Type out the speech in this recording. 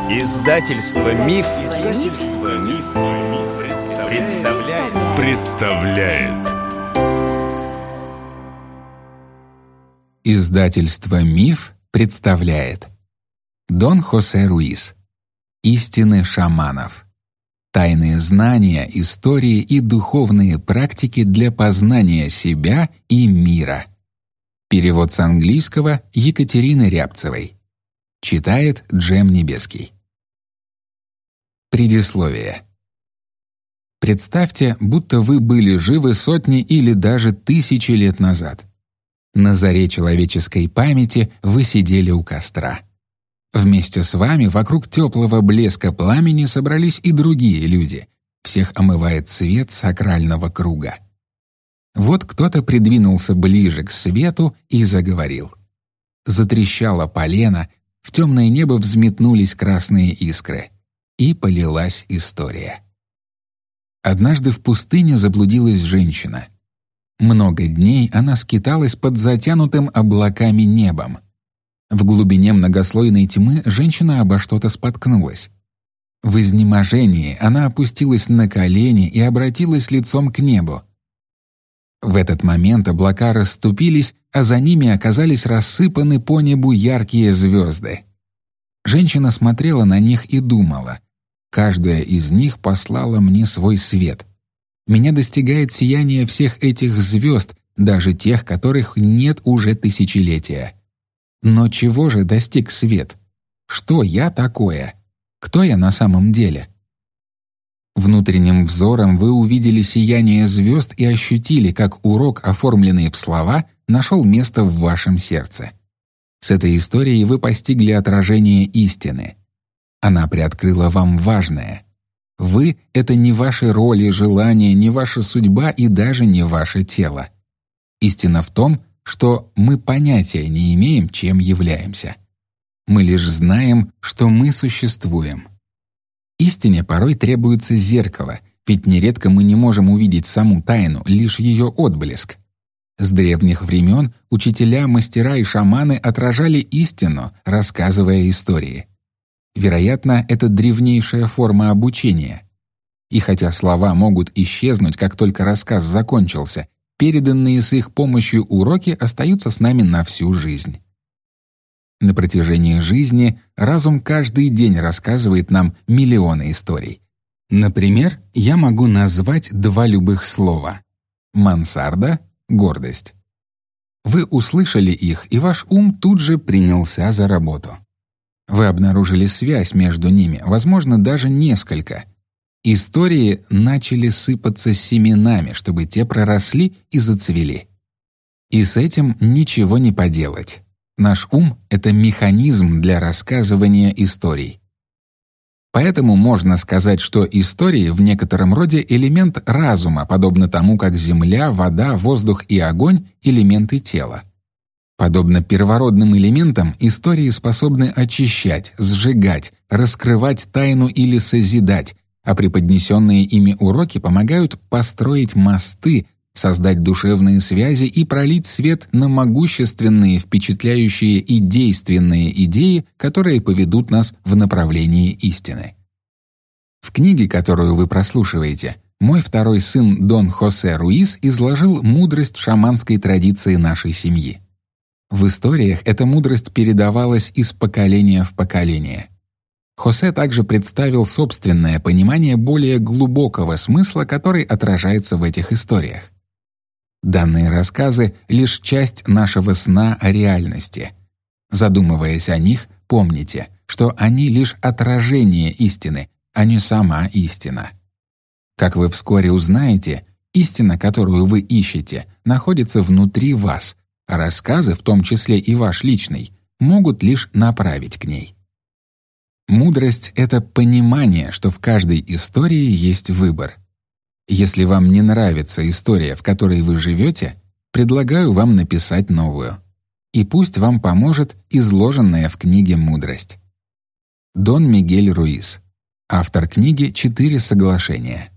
Издательство Миф, представляет. Издательство Миф представляет Дон Хосе Руис. Истины шаманов. Тайные знания, истории и духовные практики для познания себя и мира. Перевод с английского Екатерины Рябцевой. Читает Джем Небеский. Предисловие. Представьте, будто вы были живы сотни или даже тысячи лет назад. На заре человеческой памяти вы сидели у костра. Вместе с вами вокруг теплого блеска пламени собрались и другие люди. Всех омывает свет сакрального круга. Вот кто-то придвинулся ближе к свету и заговорил. Затрещало полено, в темное небо взметнулись красные искры. И полилась история. Однажды в пустыне заблудилась женщина. Много дней она скиталась под затянутым облаками небом. В глубине многослойной тьмы женщина обо что-то споткнулась. В изнеможении она опустилась на колени и обратилась лицом к небу. В этот момент облака расступились, а за ними оказались рассыпаны по небу яркие звезды. Женщина смотрела на них и думала: каждая из них послала мне свой свет. Меня достигает сияние всех этих звезд, даже тех, которых нет уже тысячелетия. Но чего же достиг свет? Что я такое? Кто я на самом деле? Внутренним взором вы увидели сияние звезд и ощутили, как урок, оформленный в слова, нашел место в вашем сердце. С этой историей вы постигли отражение истины. Она приоткрыла вам важное. Вы — это не ваши роли, желания, не ваша судьба и даже не ваше тело. Истина в том, что мы понятия не имеем, чем являемся. Мы лишь знаем, что мы существуем. Истине порой требуется зеркало, ведь нередко мы не можем увидеть саму тайну, лишь ее отблеск. С древних времен учителя, мастера и шаманы отражали истину, рассказывая истории. Вероятно, это древнейшая форма обучения. И хотя слова могут исчезнуть, как только рассказ закончился, переданные с их помощью уроки остаются с нами на всю жизнь. На протяжении жизни разум каждый день рассказывает нам миллионы историй. Например, я могу назвать два любых слова: мансарда, гордость. Вы услышали их, и ваш ум тут же принялся за работу. Вы обнаружили связь между ними, возможно, даже несколько. Истории начали сыпаться семенами, чтобы те проросли и зацвели. И с этим ничего не поделать. Наш ум — это механизм для рассказывания историй. Поэтому можно сказать, что истории в некотором роде элемент разума, подобно тому, как земля, вода, воздух и огонь — элементы тела. Подобно первородным элементам, истории способны очищать, сжигать, раскрывать тайну или созидать, а преподнесенные ими уроки помогают построить мосты, создать душевные связи и пролить свет на могущественные, впечатляющие и действенные идеи, которые поведут нас в направлении истины. В книге, которую вы прослушиваете, мой второй сын Дон Хосе Руис изложил мудрость шаманской традиции нашей семьи. В историях эта мудрость передавалась из поколения в поколение. Хосе также представил собственное понимание более глубокого смысла, который отражается в этих историях. Данные рассказы — лишь часть нашего сна о реальности. Задумываясь о них, помните, что они лишь отражение истины, а не сама истина. Как вы вскоре узнаете, истина, которую вы ищете, находится внутри вас, а рассказы, в том числе и ваш личный, могут лишь направить к ней. Мудрость — это понимание, что в каждой истории есть выбор. Если вам не нравится история, в которой вы живете, предлагаю вам написать новую. И пусть вам поможет изложенная в книге мудрость. Дон Мигель Руис. Автор книги «4 соглашения».